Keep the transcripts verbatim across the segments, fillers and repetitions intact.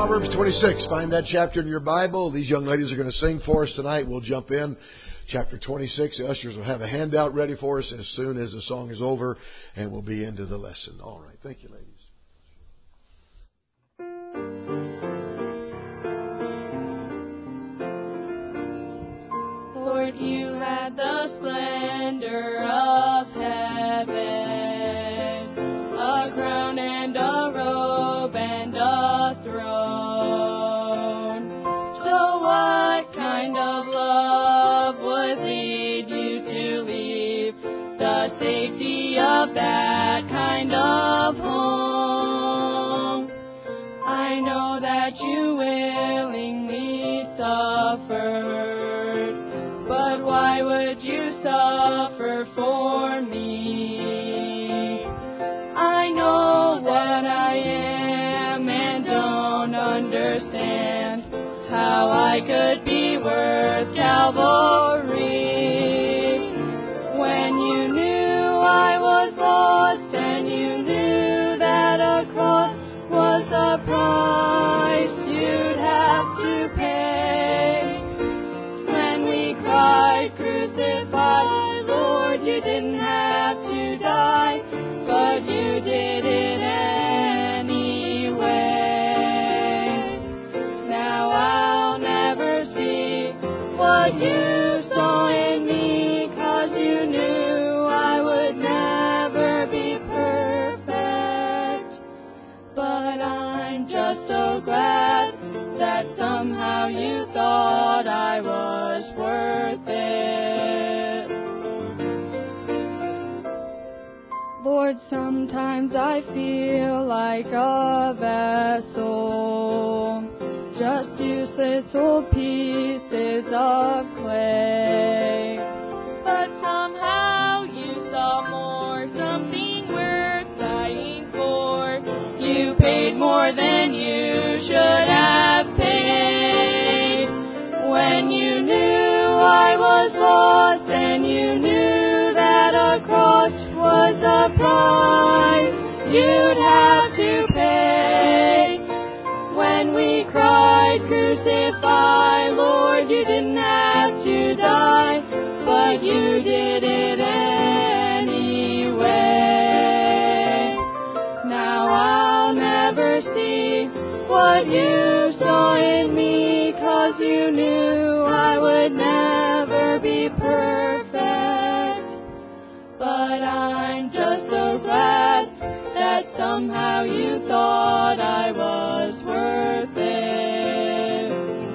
Proverbs twenty-six. Find that chapter in your Bible. These young ladies are going to sing for us tonight. We'll jump in. Chapter twenty-six. The ushers will have a handout ready for us as soon as the song is over, and we'll be into the lesson. All right. Thank you, ladies. Lord, you had the splendor of heaven, a crown and a robe and a throne. So what kind of love would lead you to leave the safety of that kind of home? I know that you willingly suffered, but why would you suffer for me? I know what I am and don't understand how I could be worth Calvary. When you knew I was lost and you knew that a cross was the price you'd have to pay. When we cried, crucify, Lord, you didn't have to die, but you did it anyway. Now I'll never see what you saw in me, 'cause you knew I would never be perfect. But I'm just so glad that somehow you thought I was worth it. Lord, sometimes I feel like a vessel, just useless old pieces of clay. But somehow you saw more, something worth dying for. You paid more than you should have paid. When you knew I was lost and you knew that a cross was the price you'd have to pay. When we cried, crucify, Lord, you didn't have to die, but you did it anyway. Now I'll never see what you saw in me, 'cause you knew I would never be perfect. But I'm just so glad that somehow you thought I was worth it.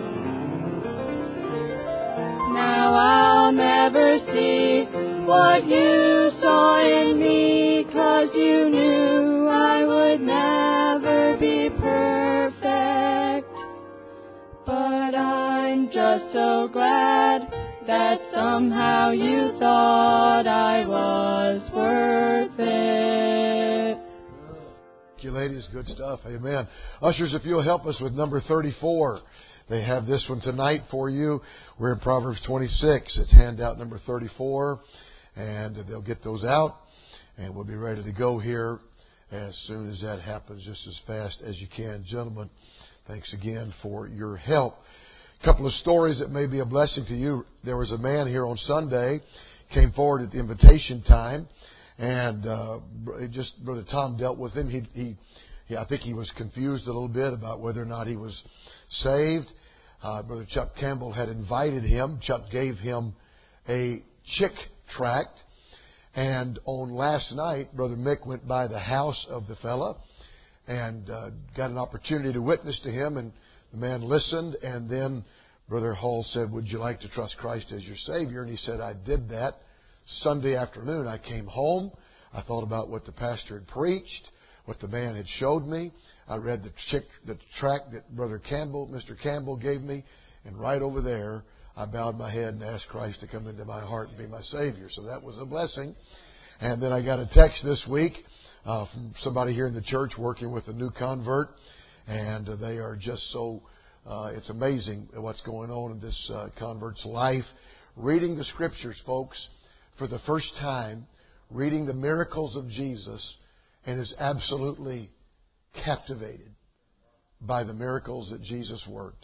Now I'll never see what you saw in me, 'cause you knew I would never be perfect. But I'm just so glad that somehow you thought I was worth it. Thank you, ladies. Good stuff. Amen. Ushers, if you'll help us with number thirty-four. They have this one tonight for you. We're in Proverbs twenty-six. It's handout number thirty-four. And they'll get those out. And we'll be ready to go here as soon as that happens, just as fast as you can. Gentlemen, thanks again for your help. A couple of stories that may be a blessing to you. There was a man here on Sunday, came forward at the invitation time, and uh, just Brother Tom dealt with him. He, he, he, I think he was confused a little bit about whether or not he was saved. Uh, Brother Chuck Campbell had invited him. Chuck gave him a chick tract. And on last night, Brother Mick went by the house of the fella and uh, got an opportunity to witness to him. And the man listened. And then Brother Hall said, "Would you like to trust Christ as your Savior?" And he said, "I did that Sunday afternoon. I came home. I thought about what the pastor had preached, what the man had showed me. I read the, chick, the tract that Brother Campbell, Mister Campbell gave me. And right over there, I bowed my head and asked Christ to come into my heart and be my Savior." So that was a blessing. And then I got a text this week uh, from somebody here in the church working with a new convert. And uh, they are just so, uh, it's amazing what's going on in this uh, convert's life. Reading the Scriptures, folks, for the first time, reading the miracles of Jesus, and is absolutely captivated. by the miracles that Jesus worked.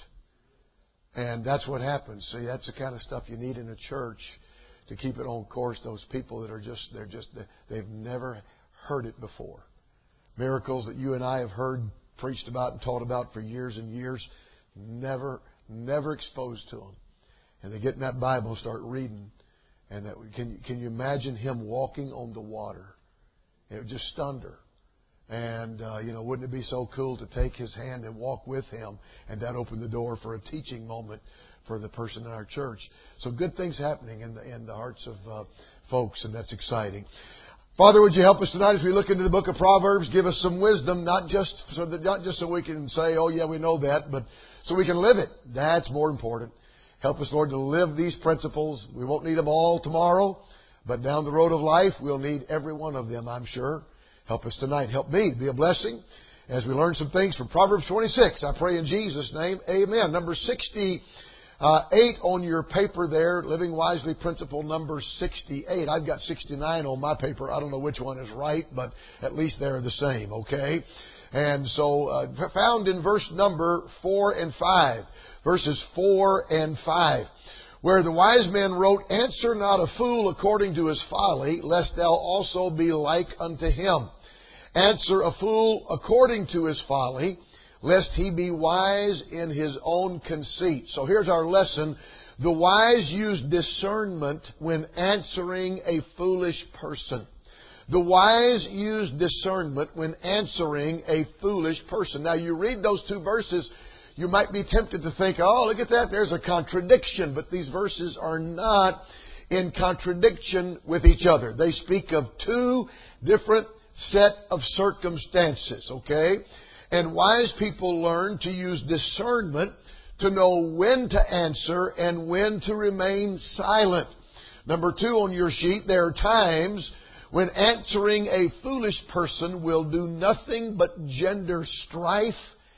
And that's what happens. See, that's the kind of stuff you need in a church to keep it on course. Those people that are just, they're just, they've never heard it before. Miracles that you and I have heard preached about and taught about for years and years, never, never exposed to them. And they get in that Bible and start reading. And that, can, can you imagine him walking on the water? It would just stunned her. And, uh, you know, wouldn't it be so cool to take his hand and walk with him? And that opened the door for a teaching moment for the person in our church. So good things happening in the, in the hearts of uh, folks, and that's exciting. Father, would you help us tonight as we look into the book of Proverbs? Give us some wisdom, not just so that, not just so we can say, oh, yeah, we know that, but so we can live it. That's more important. Help us, Lord, to live these principles. We won't need them all tomorrow, but down the road of life, we'll need every one of them, I'm sure. Help us tonight. Help me be a blessing as we learn some things from Proverbs twenty-six. I pray in Jesus' name. Amen. Number sixty-eight on your paper there, Living Wisely Principle number sixty-eight. I've got sixty-nine on my paper. I don't know which one is right, but at least they're the same, okay? And so uh, found in verse number four and five. Verses four and five. Where the wise man wrote, answer not a fool according to his folly, lest thou also be like unto him. Answer a fool according to his folly, lest he be wise in his own conceit. So here's our lesson. The wise use discernment when answering a foolish person. The wise use discernment when answering a foolish person. Now you read those two verses, you might be tempted to think, oh, look at that, there's a contradiction. But these verses are not in contradiction with each other. They speak of two different set of circumstances, okay? And wise people learn to use discernment to know when to answer and when to remain silent. Number two on your sheet, there are times when answering a foolish person will do nothing but gender strife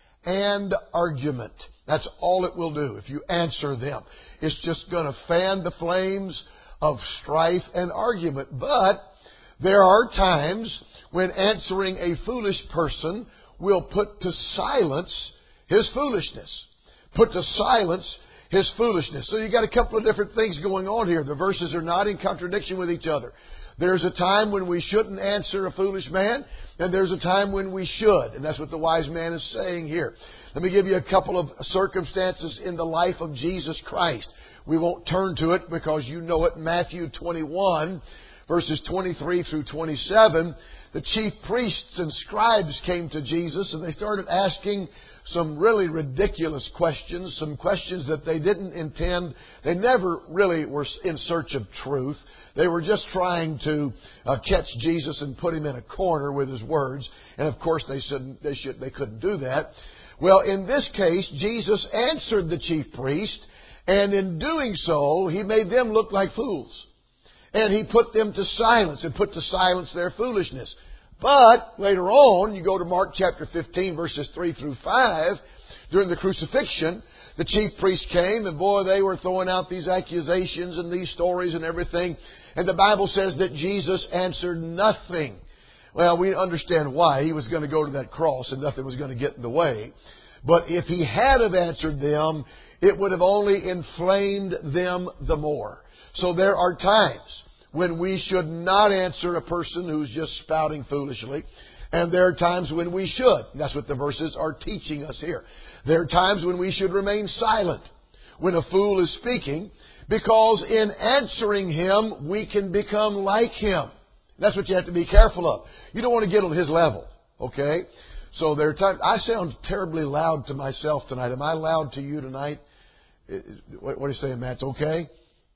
and argument. That's all it will do if you answer them. It's just going to fan the flames of strife and argument. But there are times when answering a foolish person will put to silence his foolishness. Put to silence his foolishness. So you've got a couple of different things going on here. The verses are not in contradiction with each other. There's a time when we shouldn't answer a foolish man, and there's a time when we should. And that's what the wise man is saying here. Let me give you a couple of circumstances in the life of Jesus Christ. We won't turn to it because you know it. Matthew twenty-one, verses twenty-three through twenty-seven. The chief priests and scribes came to Jesus and they started asking some really ridiculous questions, some questions that they didn't intend. They never really were in search of truth. They were just trying to uh, catch Jesus and put him in a corner with his words. And of course they said they should they couldn't do that. Well, in this case, Jesus answered the chief priest, and in doing so, he made them look like fools. And he put them to silence and put to silence their foolishness. But later on, you go to Mark chapter fifteen, verses three through five, during the crucifixion, the chief priests came, and boy, they were throwing out these accusations and these stories and everything. And the Bible says that Jesus answered nothing. Well, we understand why. He was going to go to that cross and nothing was going to get in the way. But if he had have answered them, it would have only inflamed them the more. So there are times when we should not answer a person who's just spouting foolishly. And there are times when we should. That's what the verses are teaching us here. There are times when we should remain silent when a fool is speaking, because in answering him, we can become like him. That's what you have to be careful of. You don't want to get on his level, okay? So there are times... I sound terribly loud to myself tonight. Am I loud to you tonight? What are you saying, Matt? It's okay?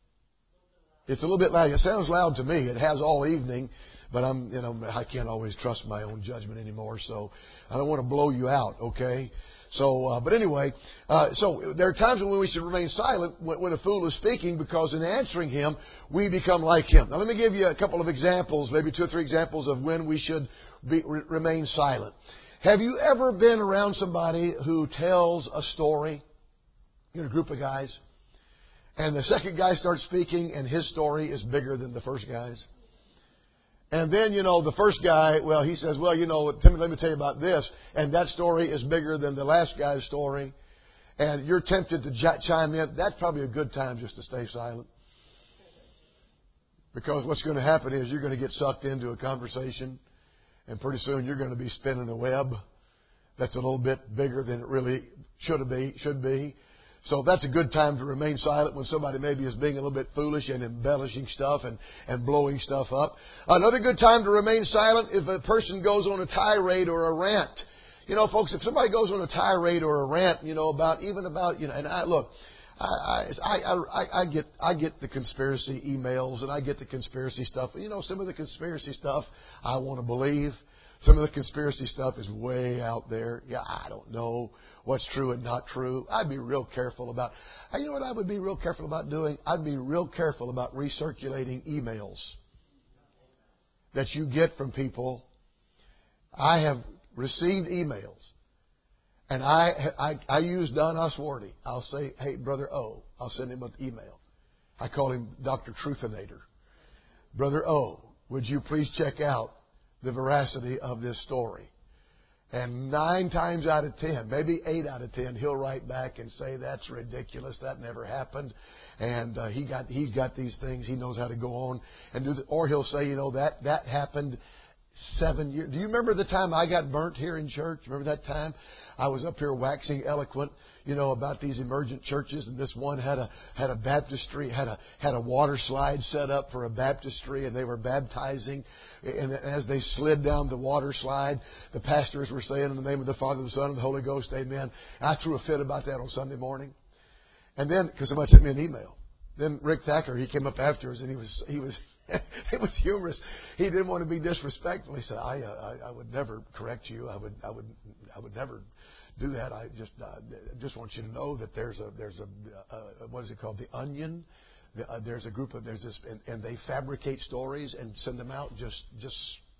It's a little bit loud. It sounds loud to me. It has all evening, but I'm, you know, I can't always trust my own judgment anymore. So I don't want to blow you out, okay? So, uh, but anyway, uh, so there are times when we should remain silent when, when a fool is speaking, because in answering him, we become like him. Now, let me give you a couple of examples, maybe two or three examples of when we should be, re- remain silent. Have you ever been around somebody who tells a story in a group of guys, and the second guy starts speaking and his story is bigger than the first guy's? And then, you know, the first guy, well, he says, well, you know, Timothy, let me tell you about this. And that story is bigger than the last guy's story. And you're tempted to j- chime in. That's probably a good time just to stay silent. Because what's going to happen is you're going to get sucked into a conversation. And pretty soon you're going to be spinning a web that's a little bit bigger than it really should be. Should be. So that's a good time to remain silent when somebody maybe is being a little bit foolish and embellishing stuff and, and blowing stuff up. Another good time to remain silent if a person goes on a tirade or a rant. You know, folks, if somebody goes on a tirade or a rant, you know, about even about, you know, and I look, I I I, I get I get the conspiracy emails and I get the conspiracy stuff. You know, some of the conspiracy stuff I want to believe. Some of the conspiracy stuff is way out there. Yeah, I don't know what's true and not true. I'd be real careful about, you know what I would be real careful about doing? I'd be real careful about recirculating emails that you get from people. I have received emails, and I I, I use Don Oswardy. I'll say, hey, Brother O. I'll send him an email. I call him Doctor Truthinator. Brother O, would you please check out the veracity of this story? And nine times out of ten, maybe eight out of ten, he'll write back and say, that's ridiculous. That never happened. And uh, he got, he's got these things. He knows how to go on and do the, or he'll say, you know, that, that happened seven years. Do you remember the time I got burnt here in church? Remember that time? I was up here waxing eloquent, you know, about these emergent churches, and this one had a had a baptistry, had a had a water slide set up for a baptistry, and they were baptizing. And as they slid down the water slide, the pastors were saying, in the name of the Father, the Son, and the Holy Ghost, amen. And I threw a fit about that on Sunday morning. And then, because somebody sent me an email. Then Rick Thacker, he came up afterwards, and he was he was it was humorous. He didn't want to be disrespectful. He said, I, uh, I I would never correct you. I would I would I would never do that. I just uh, just want you to know that there's a there's a uh, what is it called, the Onion. The, uh, there's a group of there's this and, and they fabricate stories and send them out just just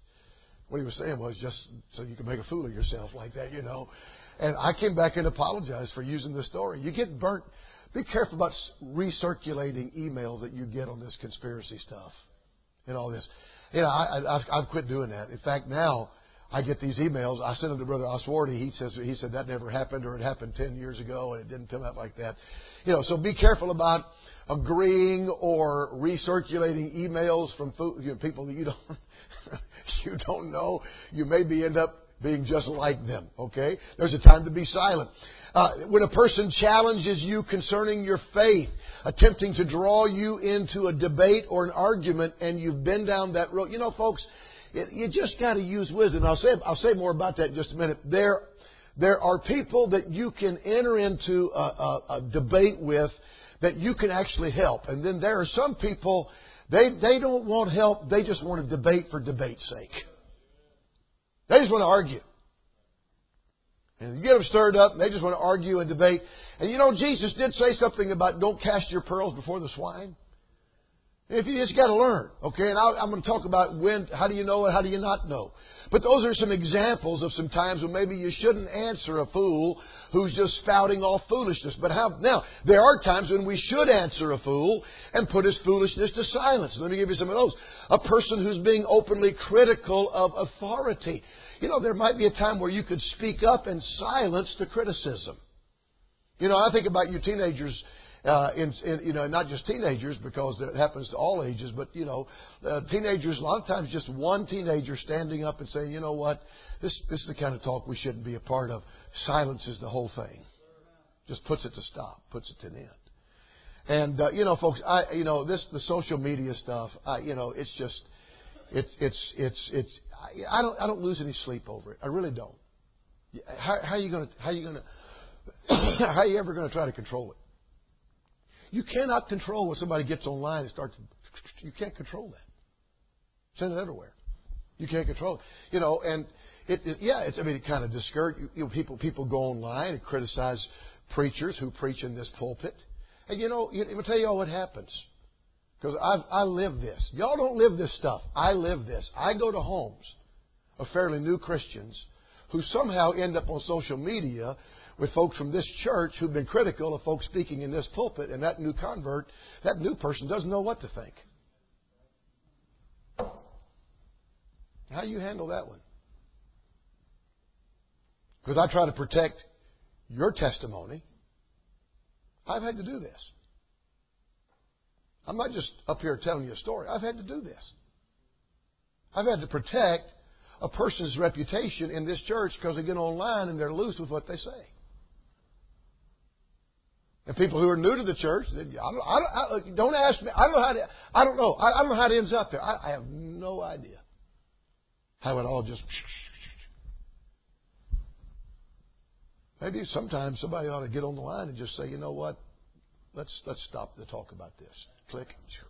what he was saying was just so you can make a fool of yourself like that, you know. And I came back and apologized for using the story. You get burnt. Be careful about recirculating emails that you get on this conspiracy stuff and all this. You know, I, I, I've, I've quit doing that. In fact, now I get these emails. I send them to Brother Oswardy. He says he said that never happened, or it happened ten years ago, and it didn't come out like that. You know, so be careful about agreeing or recirculating emails from you know, people that you don't you don't know. You maybe end up being just like them. Okay, there's a time to be silent. Uh, when a person challenges you concerning your faith, attempting to draw you into a debate or an argument, and you've been down that road, you know, folks, it, you just got to use wisdom. I'll say I'll say more about that in just a minute. There, there are people that you can enter into a, a, a debate with that you can actually help, and then there are some people they they don't want help. They just want to debate for debate's sake. They just want to argue. And you get them stirred up, and they just want to argue and debate. And you know, Jesus did say something about don't cast your pearls before the swine. If you just got to learn, okay? And I'll, I'm going to talk about when, how do you know it, how do you not know. But those are some examples of some times when maybe you shouldn't answer a fool who's just spouting off foolishness. But how, now, there are times when we should answer a fool and put his foolishness to silence. Let me give you some of those. A person who's being openly critical of authority. You know, there might be a time where you could speak up and silence the criticism. You know, I think about you teenagers. Uh, in, in, you know, not just teenagers, because it happens to all ages, but, you know, uh, teenagers, a lot of times just one teenager standing up and saying, you know what, this, this is the kind of talk we shouldn't be a part of. Silences the whole thing. Just puts it to stop, puts it to an end. And, uh, you know, folks, I, you know, this, the social media stuff, I, you know, it's just, it's, it's, it's, it's, I, I don't, I don't lose any sleep over it. I really don't. How, how are you going to, how are you going to, how are you ever going to try to control it? You cannot control when somebody gets online and starts. You can't control that. Send it everywhere. You can't control it. You know, and it, it yeah, it's, I mean, it kind of discourages you know, people. People go online and criticize preachers who preach in this pulpit. And you know, you, I'll tell you all what happens. Because I I live this. Y'all don't live this stuff. I live this. I go to homes of fairly new Christians who somehow end up on social media with folks from this church who've been critical of folks speaking in this pulpit, and that new convert, that new person doesn't know what to think. How do you handle that one? Because I try to protect your testimony. I've had to do this. I'm not just up here telling you a story. I've had to do this. I've had to protect a person's reputation in this church because they get online and they're loose with what they say. And people who are new to the church, I don't, I don't, I, don't ask me. I don't know how to. I don't know. I, I don't know how it ends up there. I, I have no idea how it all just. Maybe sometimes somebody ought to get on the line and just say, you know what? Let's let's stop the talk about this. Click.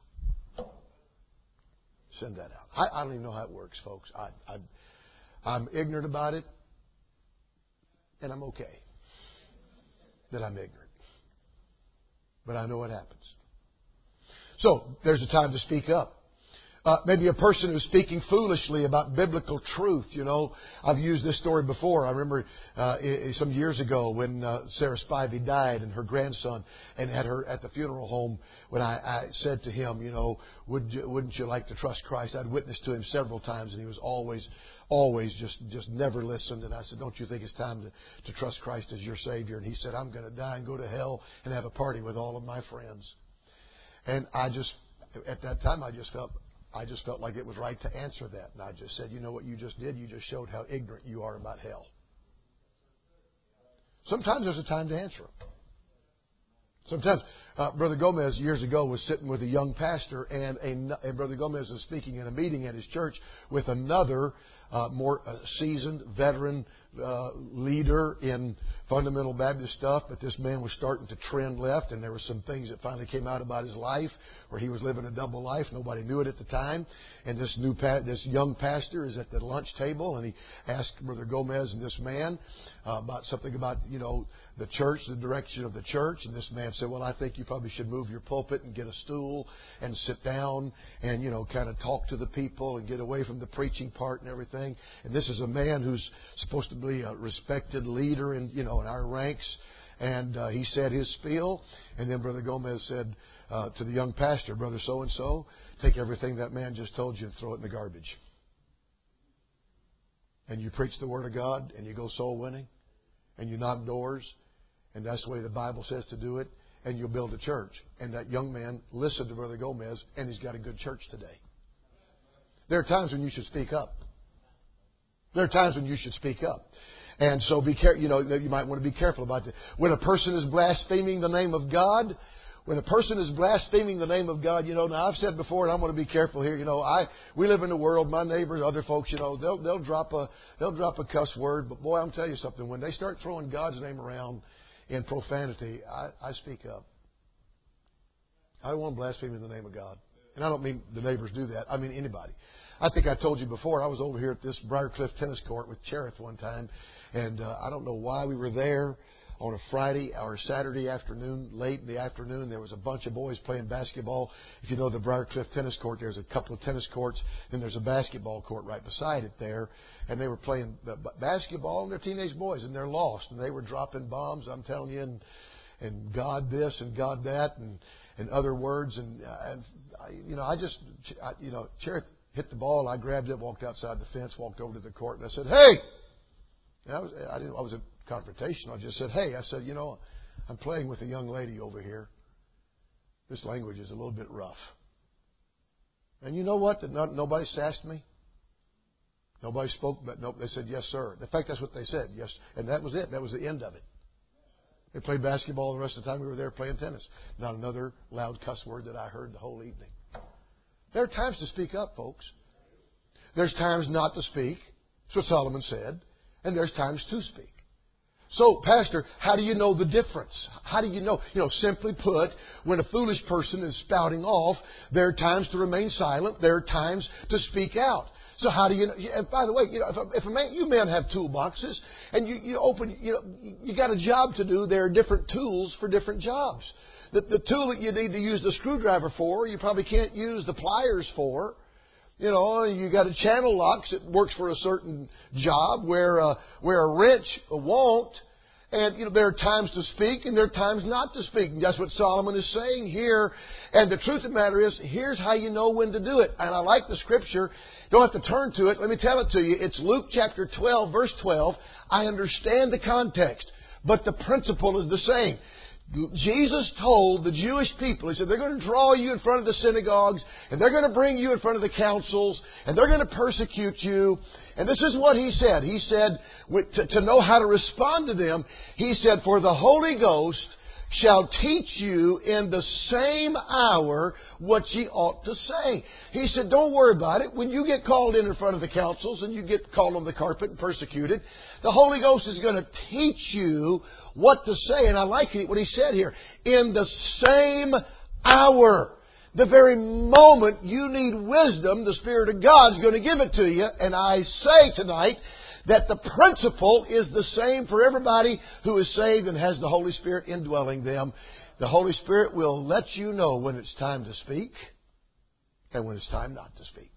Send that out. I, I don't even know how it works, folks. I, I, I'm ignorant about it, and I'm okay that I'm ignorant. But I know what happens. So, there's a time to speak up. Uh, maybe a person who's speaking foolishly about biblical truth. You know, I've used this story before. I remember uh, some years ago when uh, Sarah Spivey died and her grandson, and at her at the funeral home, when I, I said to him, you know, would you, wouldn't you like to trust Christ? I'd witnessed to him several times, and he was always, always just just never listened. And I said, don't you think it's time to, to trust Christ as your Savior? And he said, I'm going to die and go to hell and have a party with all of my friends. And I just, at that time, I just felt. I just felt like it was right to answer that. And I just said, you know what you just did? You just showed how ignorant you are about hell. Sometimes there's a time to answer them. Sometimes, uh, Brother Gomez years ago was sitting with a young pastor, and, a, and Brother Gomez was speaking in a meeting at his church with another uh, more uh, seasoned, veteran uh, leader in fundamental Baptist stuff. But this man was starting to trend left, and there were some things that finally came out about his life where he was living a double life. Nobody knew it at the time. And this new, pa- this young pastor is at the lunch table, and he asked Brother Gomez and this man uh, about something about, you know, the church, the direction of the church. And this man said, well, I think you probably should move your pulpit and get a stool and sit down and, you know, kind of talk to the people and get away from the preaching part and everything. And this is a man who's supposed to be a respected leader in, you know, in our ranks. And uh, he said his spiel. And then Brother Gomez said uh, to the young pastor, Brother so-and-so, take everything that man just told you and throw it in the garbage. And you preach the Word of God and you go soul winning and you knock doors. And that's the way the Bible says to do it. And you'll build a church. And that young man listened to Brother Gomez, and he's got a good church today. There are times when you should speak up. There are times when you should speak up. And so be careful. You know, you might want to be careful about that. When a person is blaspheming the name of God, when a person is blaspheming the name of God, you know, now I've said before, and I'm going to be careful here. You know, I we live in the world. My neighbors, other folks, you know, they'll they'll drop a they'll drop a cuss word. But boy, I'm telling you something. When they start throwing God's name around in profanity, I, I speak up. I don't want to blaspheme in the name of God. And I don't mean the neighbors do that. I mean anybody. I think I told you before, I was over here at this Briarcliff tennis court with Cherith one time. And uh, I don't know why we were there on a Friday or Saturday afternoon, late in the afternoon. There was a bunch of boys playing basketball. If you know the Briarcliff tennis court, there's a couple of tennis courts. Then there's a basketball court right beside it there. And they were playing basketball, and they're teenage boys, and they're lost. And they were dropping bombs, I'm telling you, and, and God this and God that and, and other words. And, and I, you know, I just, I, you know, Cherith hit the ball. I grabbed it, walked outside the fence, walked over to the court, and I said, hey! And I was, I didn't, I was confrontational. I just said, hey, I said, you know, I'm playing with a young lady over here. This language is a little bit rough. And you know what? That not, nobody sassed me. Nobody spoke, but nope, they said, yes, sir. In fact, that's what they said. Yes. And that was it. That was the end of it. They played basketball the rest of the time we were there playing tennis. Not another loud cuss word that I heard the whole evening. There are times to speak up, folks. There's times not to speak. That's what Solomon said. And there's times to speak. So, Pastor, how do you know the difference? How do you know? You know, simply put, when a foolish person is spouting off, there are times to remain silent. There are times to speak out. So how do you know? And by the way, you know, if a, if a man, you men have toolboxes, and you, you open, you know, you got a job to do. There are different tools for different jobs. The, the tool that you need to use the screwdriver for, you probably can't use the pliers for. You know, you got a channel locks that works for a certain job where uh, where a wrench won't. And, you know, there are times to speak and there are times not to speak. And that's what Solomon is saying here. And the truth of the matter is, here's how you know when to do it. And I like the scripture. Don't have to turn to it. Let me tell it to you. It's Luke chapter twelve, verse twelve. I understand the context, but the principle is the same. Jesus told the Jewish people, He said, they're going to draw you in front of the synagogues, and they're going to bring you in front of the councils, and they're going to persecute you. And this is what He said. He said, to know how to respond to them, He said, for the Holy Ghost shall teach you in the same hour what ye ought to say. He said, don't worry about it. When you get called in in front of the councils and you get called on the carpet and persecuted, the Holy Ghost is going to teach you what to say. And I like it, what he said here. In the same hour. The very moment you need wisdom, the Spirit of God is going to give it to you. And I say tonight that the principle is the same for everybody who is saved and has the Holy Spirit indwelling them. The Holy Spirit will let you know when it's time to speak and when it's time not to speak.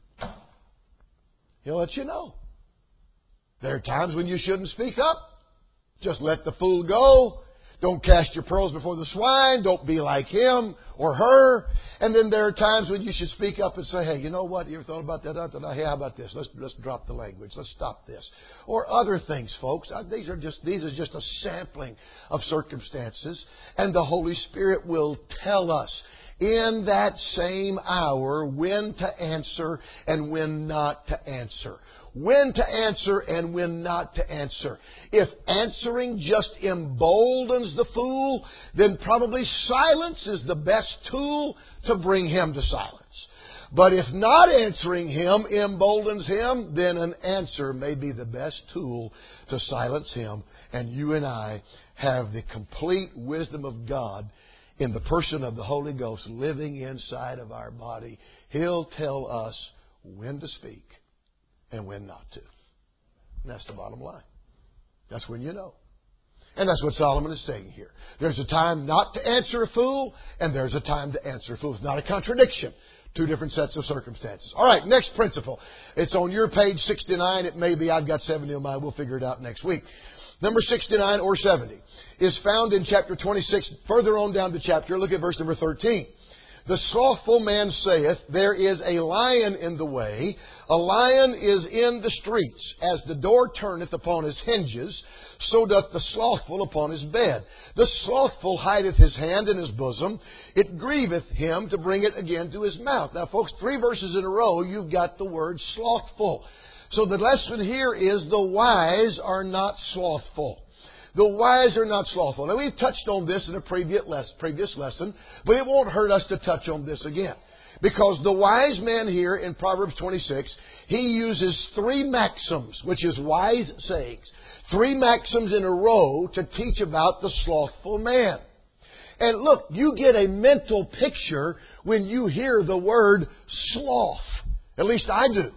He'll let you know. There are times when you shouldn't speak up. Just let the fool go. Don't cast your pearls before the swine. Don't be like him or her. And then there are times when you should speak up and say, hey, you know what? You ever thought about that? Hey, how about this? Let's let's drop the language. Let's stop this. Or other things, folks. These are just these are just a sampling of circumstances. And the Holy Spirit will tell us in that same hour when to answer and when not to answer. When to answer and when not to answer. If answering just emboldens the fool, then probably silence is the best tool to bring him to silence. But if not answering him emboldens him, then an answer may be the best tool to silence him. And you and I have the complete wisdom of God in the person of the Holy Ghost living inside of our body. He'll tell us when to speak and when not to. And that's the bottom line. That's when you know. And that's what Solomon is saying here. There's a time not to answer a fool, and there's a time to answer a fool. It's not a contradiction. Two different sets of circumstances. All right, next principle. It's on your page sixty-nine. It may be. I've got seventy on mine. We'll figure it out next week. Number sixty-nine or seventy is found in chapter twenty-six. Further on down the chapter, look at verse number thirteen. The slothful man saith, there is a lion in the way, a lion is in the streets. As the door turneth upon his hinges, so doth the slothful upon his bed. The slothful hideth his hand in his bosom. It grieveth him to bring it again to his mouth. Now, folks, three verses in a row, you've got the word slothful. So the lesson here is the wise are not slothful. The wise are not slothful. Now, we've touched on this in a previous lesson, but it won't hurt us to touch on this again. Because the wise man here in Proverbs twenty-six, he uses three maxims, which is wise sayings. Three maxims in a row to teach about the slothful man. And look, you get a mental picture when you hear the word sloth. At least I do.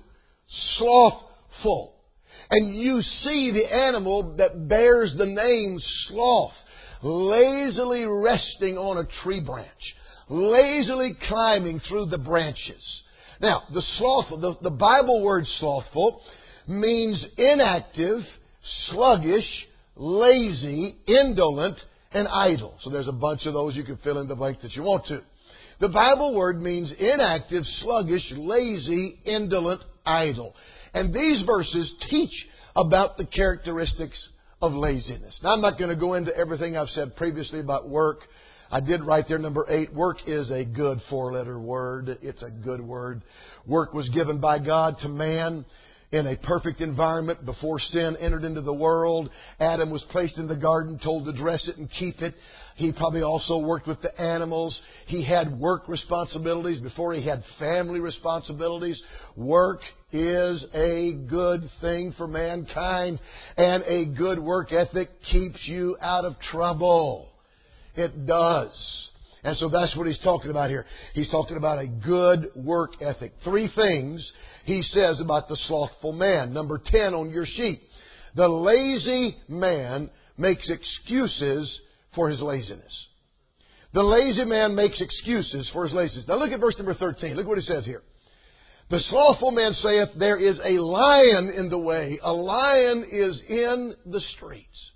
Slothful. And you see the animal that bears the name sloth, lazily resting on a tree branch, lazily climbing through the branches. Now, the slothful, the, the Bible word slothful means inactive, sluggish, lazy, indolent, and idle. So there's a bunch of those. You can fill in the blank that you want to. The Bible word means inactive, sluggish, lazy, indolent, idle. And these verses teach about the characteristics of laziness. Now, I'm not going to go into everything I've said previously about work. I did write there, number eight, work is a good four-letter word. It's a good word. Work was given by God to man in a perfect environment before sin entered into the world. Adam was placed in the garden, told to dress it and keep it. He probably also worked with the animals. He had work responsibilities before he had family responsibilities. Work is a good thing for mankind, and a good work ethic keeps you out of trouble. It does. And so that's what he's talking about here. He's talking about a good work ethic. Three things he says about the slothful man. Number ten on your sheet. The lazy man makes excuses for his laziness. The lazy man makes excuses for his laziness. Now look at verse number thirteen. Look what it says here. The slothful man saith, there is a lion in the way. A lion is in the streets.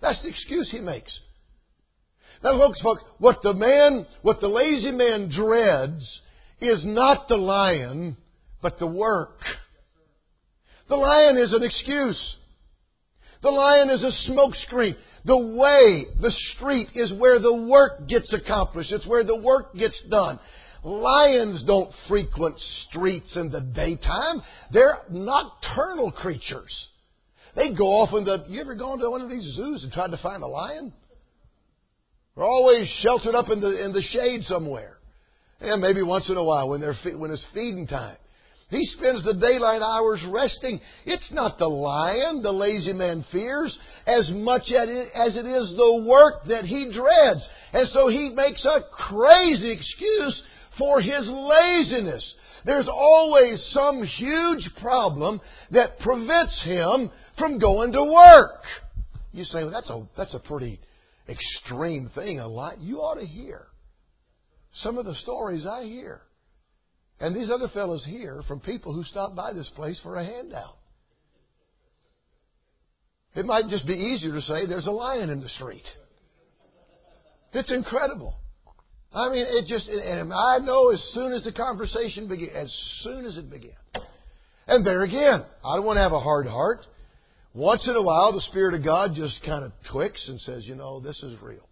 That's the excuse he makes. Now, folks, folks, what the man, what the lazy man dreads is not the lion, but the work. The lion is an excuse. The lion is a smokescreen. The way, the street, is where the work gets accomplished. It's where the work gets done. Lions don't frequent streets in the daytime. They're nocturnal creatures. They go off in the... You ever gone to one of these zoos and tried to find a lion? They're always sheltered up in the in the shade somewhere. And maybe once in a while when they're when it's feeding time. He spends the daylight hours resting. It's not the lion the lazy man fears as much as it is the work that he dreads. And so he makes a crazy excuse for his laziness. There's always some huge problem that prevents him from going to work. You say, well, that's a that's a pretty extreme thing. A lot you ought to hear some of the stories I hear. And these other fellows hear from people who stop by this place for a handout. It might just be easier to say there's a lion in the street. It's incredible. I mean, it just, and I know as soon as the conversation began, as soon as it began. And there again, I don't want to have a hard heart. Once in a while, the Spirit of God just kind of twicks and says, you know, this is real.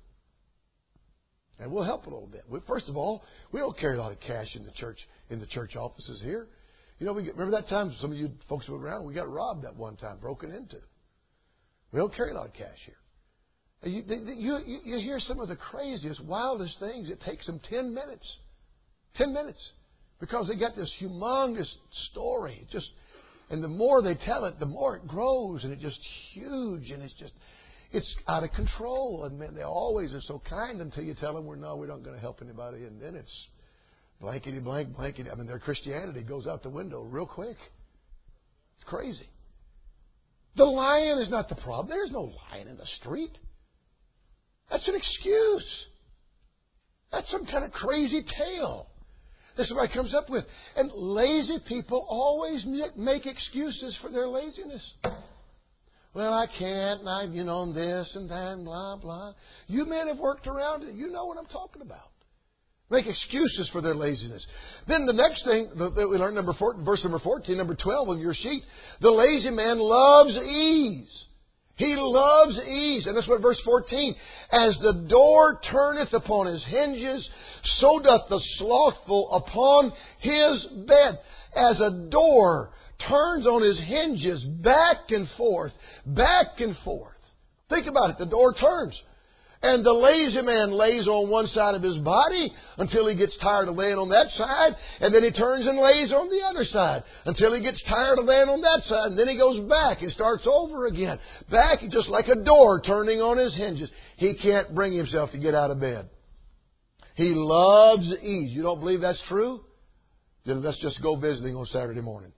And we'll help a little bit. We, first of all, we don't carry a lot of cash in the church in the church offices here. You know, we get, remember that time some of you folks were around? We got robbed that one time, broken into. We don't carry a lot of cash here. You, you, you, you hear some of the craziest, wildest things. It takes them ten minutes. Ten minutes. Because they got this humongous story. It just, and the more they tell it, the more it grows. And it's just huge. And it's just... It's out of control, and man, they always are so kind until you tell them, we're no, we're not going to help anybody, and then it's blankety blank, blankety. I mean, their Christianity goes out the window real quick. It's crazy. The lion is not the problem. There's no lion in the street. That's an excuse. That's some kind of crazy tale that somebody comes up with. And lazy people always make excuses for their laziness. Well, I can't, and I, you know, this and that, and blah, blah. You men have worked around it. You know what I'm talking about. Make excuses for their laziness. Then the next thing that we learn, number four, verse number fourteen, number twelve on your sheet, the lazy man loves ease. He loves ease. And that's what verse fourteen, as the door turneth upon his hinges, so doth the slothful upon his bed. As a door turns on his hinges back and forth, back and forth. Think about it. The door turns. And the lazy man lays on one side of his body until he gets tired of laying on that side. And then he turns and lays on the other side until he gets tired of laying on that side. And then he goes back and starts over again. Back just like a door turning on his hinges. He can't bring himself to get out of bed. He loves ease. You don't believe that's true? Then let's just go visiting on Saturday morning.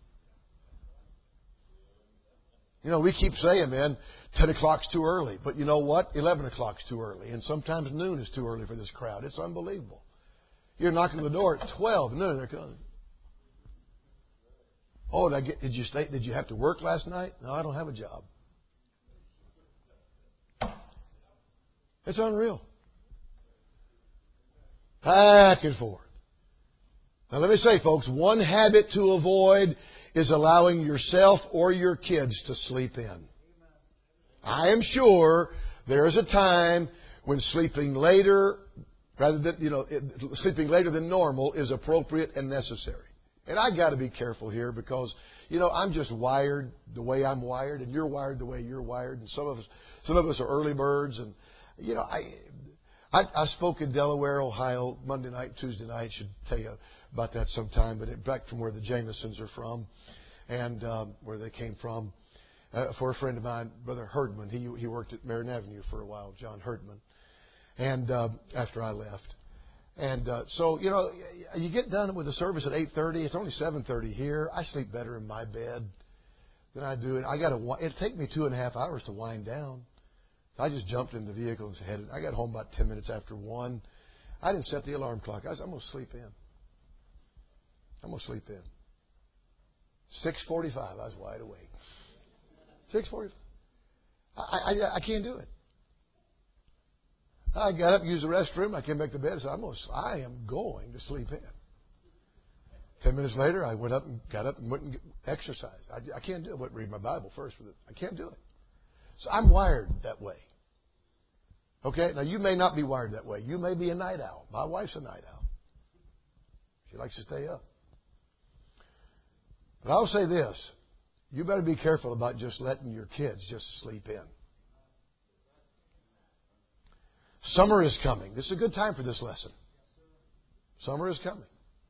You know, we keep saying, man, ten o'clock's too early. But you know what? eleven o'clock's too early. And sometimes noon is too early for this crowd. It's unbelievable. You're knocking on the door at twelve. No, they're coming. Oh, did, I get, did you stay? Did you have to work last night? No, I don't have a job. It's unreal. Back and forth. Now let me say, folks, one habit to avoid is allowing yourself or your kids to sleep in. I am sure there is a time when sleeping later, rather than, you know, sleeping later than normal is appropriate and necessary. And I got to be careful here because, you know, I'm just wired the way I'm wired, and you're wired the way you're wired, and some of us, some of us are early birds, and you know, I, I, I spoke in Delaware, Ohio, Monday night, Tuesday night. Should tell you about that sometime, but it, back from where the Jamesons are from, and um, where they came from. Uh, for a friend of mine, Brother Herdman, he he worked at Marion Avenue for a while, John Herdman, and uh, after I left, and uh, so you know, you get done with the service at eight thirty. It's only seven thirty here. I sleep better in my bed than I do. I got to. It take me two and a half hours to wind down. So I just jumped in the vehicle and headed. I got home about ten minutes after one. I didn't set the alarm clock. I was, I'm going to sleep in. I'm going to sleep in. six forty-five, I was wide awake. six forty-five. I, I, I can't do it. I got up, used the restroom. I came back to bed and said, I'm going to, I am going to sleep in. Ten minutes later, I went up and got up and went and exercised. I, I can't do it. I went and read my Bible first. For the, I can't do it. So I'm wired that way. Okay? Now, you may not be wired that way. You may be a night owl. My wife's a night owl. She likes to stay up. But I'll say this. You better be careful about just letting your kids just sleep in. Summer is coming. This is a good time for this lesson. Summer is coming.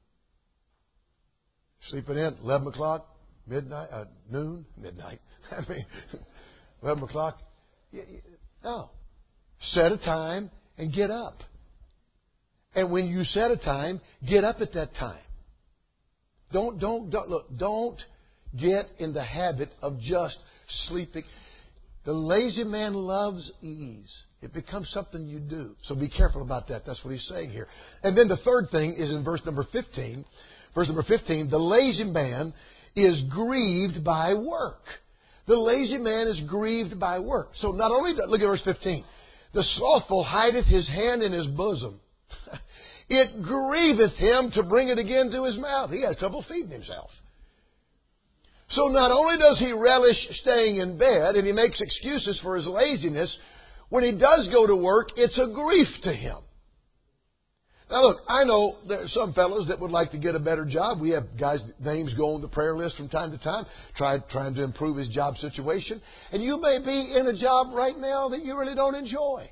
Sleeping in, eleven o'clock, midnight, uh, noon, midnight. I mean, eleven o'clock. No. Set a time and get up. And when you set a time, get up at that time. Don't, don't, don't, look, don't get in the habit of just sleeping. The lazy man loves ease. It becomes something you do. So be careful about that. That's what he's saying here. And then the third thing is in verse number fifteen. Verse number fifteen, the lazy man is grieved by work. The lazy man is grieved by work. So not only, that, look at verse fifteen. The slothful hideth his hand in his bosom. It grieveth him to bring it again to his mouth. He has trouble feeding himself. So not only does he relish staying in bed, and he makes excuses for his laziness, when he does go to work, it's a grief to him. Now look, I know there are some fellows that would like to get a better job. We have guys' names go on the prayer list from time to time, try, trying to improve his job situation. And you may be in a job right now that you really don't enjoy.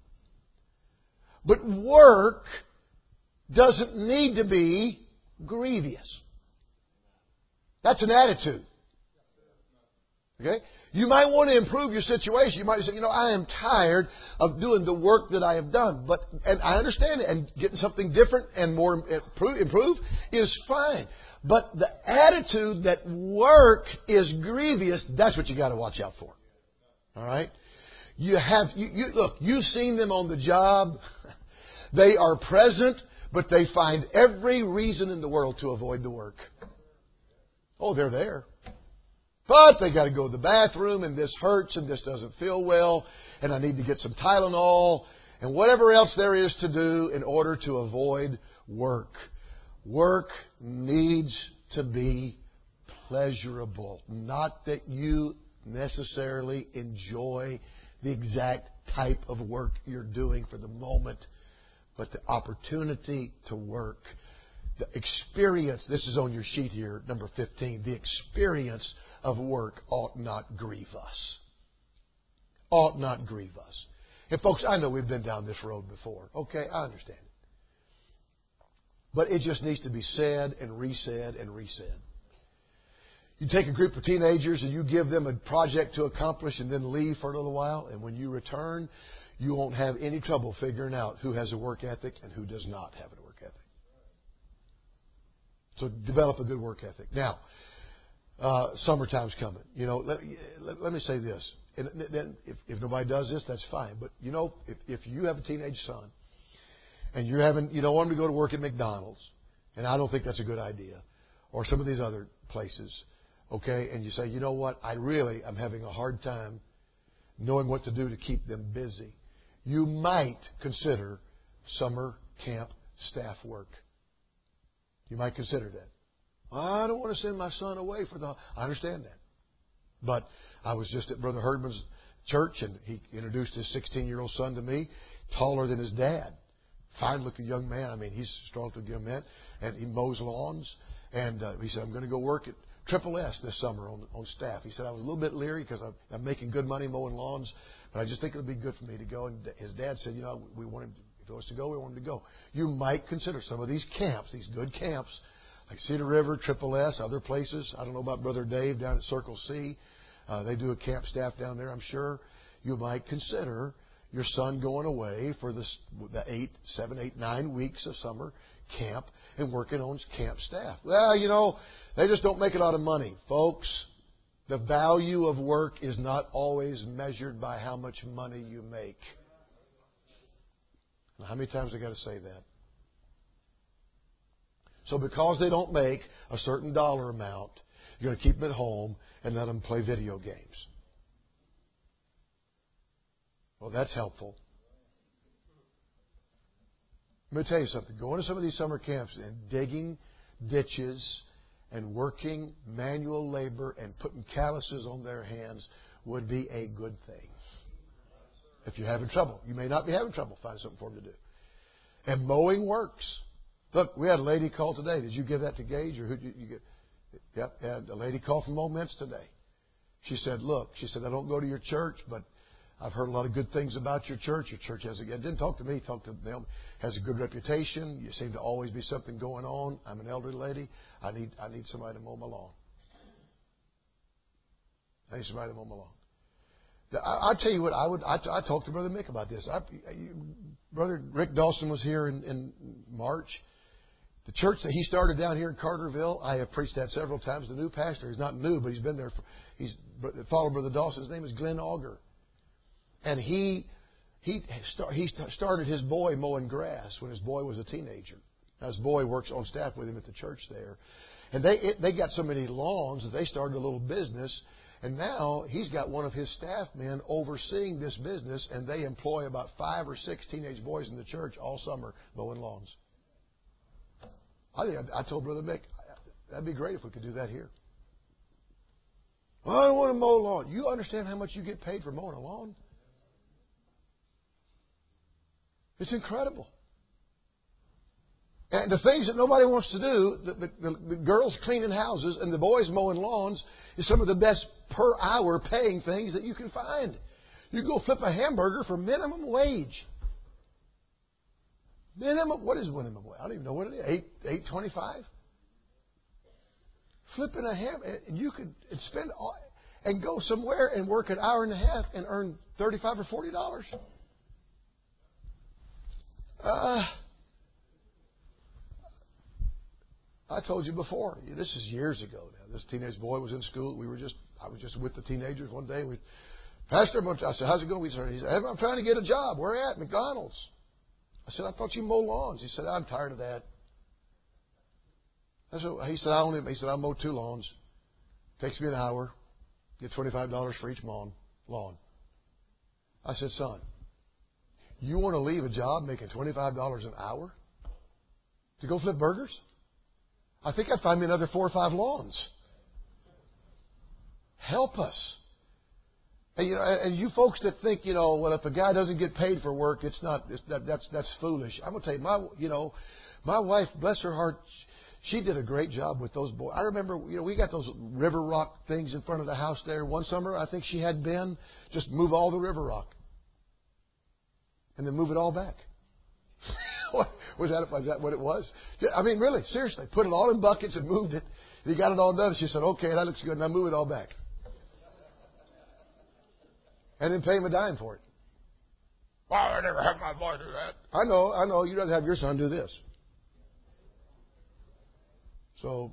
But work doesn't need to be grievous. That's an attitude. Okay? You might want to improve your situation. You might say, you know, I am tired of doing the work that I have done. But, and I understand it. And getting something different and more improved is fine. But the attitude that work is grievous, that's what you got to watch out for. All right? You have, you, you look, you've seen them on the job. They are present, but they find every reason in the world to avoid the work. Oh, they're there. But they got to go to the bathroom, and this hurts, and this doesn't feel well, and I need to get some Tylenol, and whatever else there is to do in order to avoid work. Work needs to be pleasurable. Not that you necessarily enjoy the exact type of work you're doing for the moment, but the opportunity to work. The experience, this is on your sheet here, number fifteen, the experience of work ought not grieve us. Ought not grieve us. And folks, I know we've been down this road before. Okay, I understand it. But it just needs to be said and resaid and resaid. You take a group of teenagers and you give them a project to accomplish and then leave for a little while, and when you return, you won't have any trouble figuring out who has a work ethic and who does not have a work ethic. So develop a good work ethic. Now, uh, summertime's coming. You know, let, let, let me say this. And then if, if nobody does this, that's fine. But, you know, if, if you have a teenage son and you're having, you don't want him to go to work at McDonald's, and I don't think that's a good idea, or some of these other places, okay, and you say, you know what, I really am having a hard time knowing what to do to keep them busy, you might consider summer camp staff work. You might consider that. I don't want to send my son away for the... I understand that. But I was just at Brother Herdman's church, and he introduced his sixteen-year-old son to me, taller than his dad. Fine-looking young man. I mean, he's a strong-looking young man. And he mows lawns. And uh, he said, I'm going to go work at Triple S this summer on, on staff. He said, I was a little bit leery because I'm, I'm making good money mowing lawns, but I just think it would be good for me to go. And his dad said, you know, we want him to... If he wants to go, we want him to go. You might consider some of these camps, these good camps, like Cedar River, Triple S, other places. I don't know about Brother Dave down at Circle C. Uh, they do a camp staff down there, I'm sure. You might consider your son going away for the, the eight, seven, eight, nine weeks of summer camp and working on camp staff. Well, you know, they just don't make a lot of money. Folks, the value of work is not always measured by how much money you make. Now, how many times have I got to say that? So because they don't make a certain dollar amount, you're going to keep them at home and let them play video games. Well, that's helpful. Let me tell you something. Going to some of these summer camps and digging ditches and working manual labor and putting calluses on their hands would be a good thing. If you're having trouble. You may not be having trouble. Find something for them to do. And mowing works. Look, we had a lady call today. Did you give that to Gage or who did you get? Yep, had a lady call from Moments today. She said, look, she said, I don't go to your church, but I've heard a lot of good things about your church. Your church has a, didn't talk to me, talked to Naomi, has a good reputation. You seem to always be something going on. I'm an elderly lady. I need, I need somebody to mow my lawn. I need somebody to mow my lawn. I, I tell you what, I would, I, I talked to Brother Mick about this. I, you, Brother Rick Dawson was here in, in March. The church that he started down here in Carterville, I have preached that several times. The new pastor is not new, but he's been there. For, he's followed Brother Dawson. His name is Glenn Auger. And he he he started his boy mowing grass when his boy was a teenager. Now his boy works on staff with him at the church there, and they it, they got so many lawns that they started a little business. And now he's got one of his staff men overseeing this business, and they employ about five or six teenage boys in the church all summer mowing lawns. I think I, I told Brother Mick that'd be great if we could do that here. Well, I don't want to mow a lawn. You understand how much you get paid for mowing a lawn? It's incredible. And the things that nobody wants to do, the, the, the girls cleaning houses and the boys mowing lawns, is some of the best per hour paying things that you can find. You go flip a hamburger for minimum wage. Minimum, what is minimum wage? I don't even know what it is. Eight, eight twenty-five. Flipping a ham, and you could spend all, and go somewhere and work an hour and a half and earn thirty-five or forty dollars. Uh, I told you before. This is years ago now. This teenage boy was in school. We were just, I was just with the teenagers one day. We, Pastor, I said, how's it going? He said, I'm trying to get a job. Where at? McDonald's. I said, I thought you mow lawns. He said, I'm tired of that. I said, he said, I only, he said, I mow two lawns. Takes me an hour. Get twenty-five dollars for each lawn. lawn. I said, son, you want to leave a job making twenty-five dollars an hour to go flip burgers? I think I'd find me another four or five lawns. Help us. And, you know, and you folks that think, you know, well, if a guy doesn't get paid for work, it's not, it's, that, that's, that's foolish. I'm going to tell you, my, you know, my wife, bless her heart, she did a great job with those boys. I remember, you know, we got those river rock things in front of the house there. One summer, I think she had Ben just move all the river rock. And then move it all back. was that was that what it was? I mean, really, seriously. Put it all in buckets and moved it. And he got it all done. She said, okay, that looks good. Now move it all back. And then pay him a dime for it. Oh, I never had my boy do that. I know, I know. You'd rather have your son do this. So,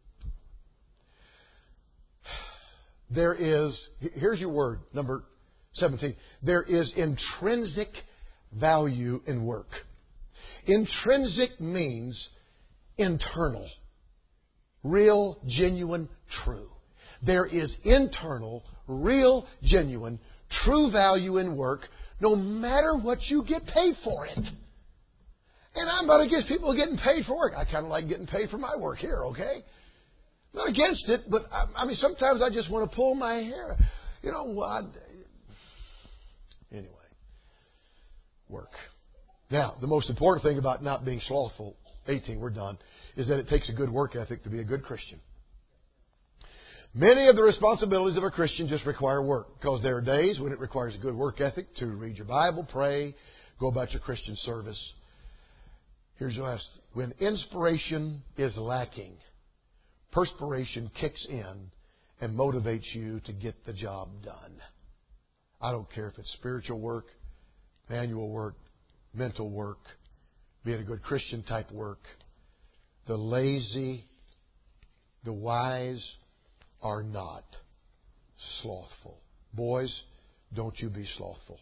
there is, here's your word, number seventeen. There is intrinsic value in work. Intrinsic means internal, real, genuine, true. There is internal, real, genuine, true value in work, no matter what you get paid for it. And I'm not against people getting paid for work. I kind of like getting paid for my work here, okay? Not against it, but I, I mean, sometimes I just want to pull my hair. You know what? Anyway, work. Now, the most important thing about not being slothful, eighteen, we're done, is that it takes a good work ethic to be a good Christian. Many of the responsibilities of a Christian just require work, because there are days when it requires a good work ethic to read your Bible, pray, go about your Christian service. Here's the last. When inspiration is lacking, perspiration kicks in and motivates you to get the job done. I don't care if it's spiritual work, manual work, mental work, being a good Christian type work. The lazy, the wise are not slothful. Boys, don't you be slothful.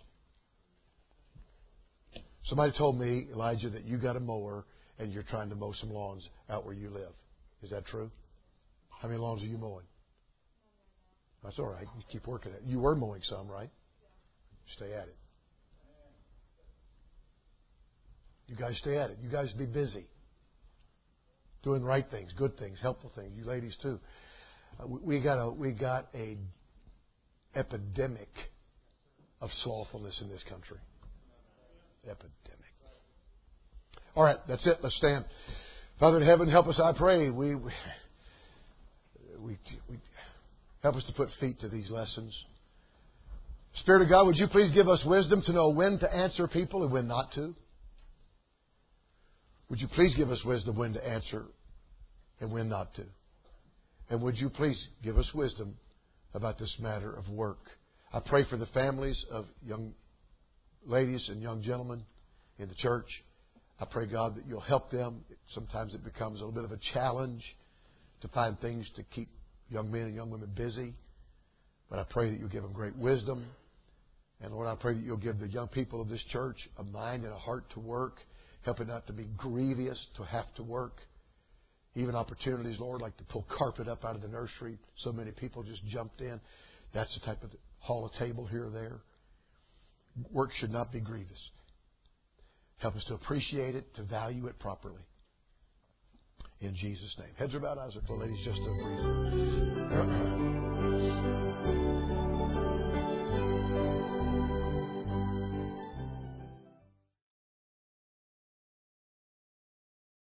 Somebody told me, Elijah, that you got a mower and you're trying to mow some lawns out where you live. Is that true? How many lawns are you mowing? That's all right. You keep working at it. You were mowing some, right? Stay at it. You guys stay at it. You guys be busy. Doing right things, good things, helpful things. You ladies too. Uh, we got a we got a epidemic of slothfulness in this country. Epidemic. All right, that's it. Let's stand. Father in heaven, help us, I pray. We, we, we, we help us to put feet to these lessons. Spirit of God, would you please give us wisdom to know when to answer people and when not to? Would you please give us wisdom when to answer and when not to? And would you please give us wisdom about this matter of work? I pray for the families of young ladies and young gentlemen in the church. I pray, God, that you'll help them. Sometimes it becomes a little bit of a challenge to find things to keep young men and young women busy. But I pray that you'll give them great wisdom. And Lord, I pray that you'll give the young people of this church a mind and a heart to work. Help it not to be grievous to have to work. Even opportunities, Lord, like to pull carpet up out of the nursery. So many people just jumped in. That's the type of haul a table here or there. Work should not be grievous. Help us to appreciate it, to value it properly. In Jesus' name. Heads are bowed, eyes are closed. Ladies, just a breather.